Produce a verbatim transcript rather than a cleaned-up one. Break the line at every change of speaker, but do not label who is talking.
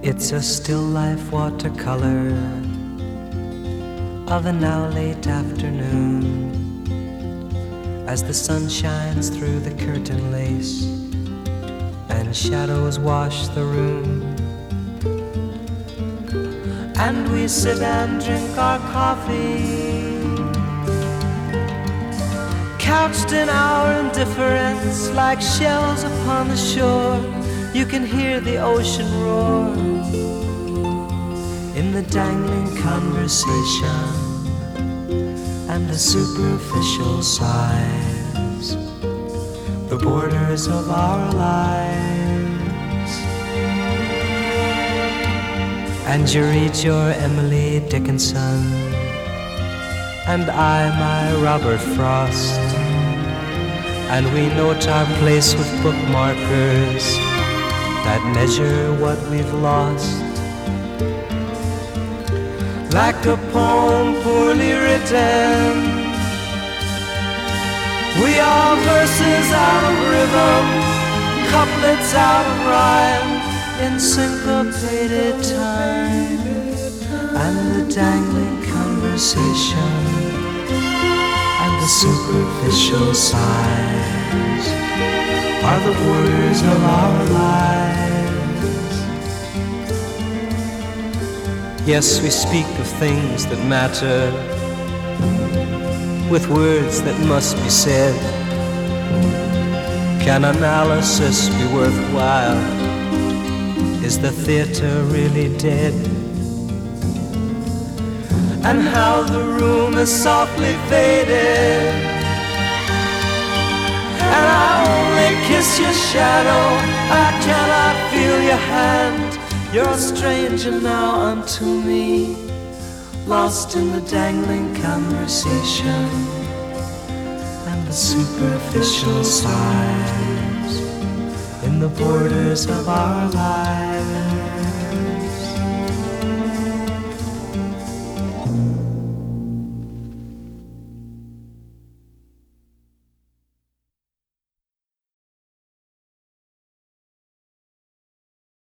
It's a still life watercolor of a now late afternoon, as the sun shines through the curtain lace and shadows wash the room, and we sit and drink our coffee, couched in our indifference like shells upon the shore. You can hear the ocean roar in the dangling conversation and the superficial sighs, the borders of our lives. And you read your Emily Dickinson, and I my Robert Frost, and we note our place with bookmarkers that measure what we've lost. Like a poem poorly written, we are verses out of rhythm, couplets out of rhyme, in syncopated time, and the dangling conversation and the superficial sighs are the borders of our lives. Yes, we speak of things that matter with words that must be said. Can analysis be worthwhile? Is the theater really dead? And how the room is softly faded, and I only kiss your shadow, I cannot feel your hand. You're a stranger now unto me, lost in the dangling conversation and the superficial sighs in the borders of our lives.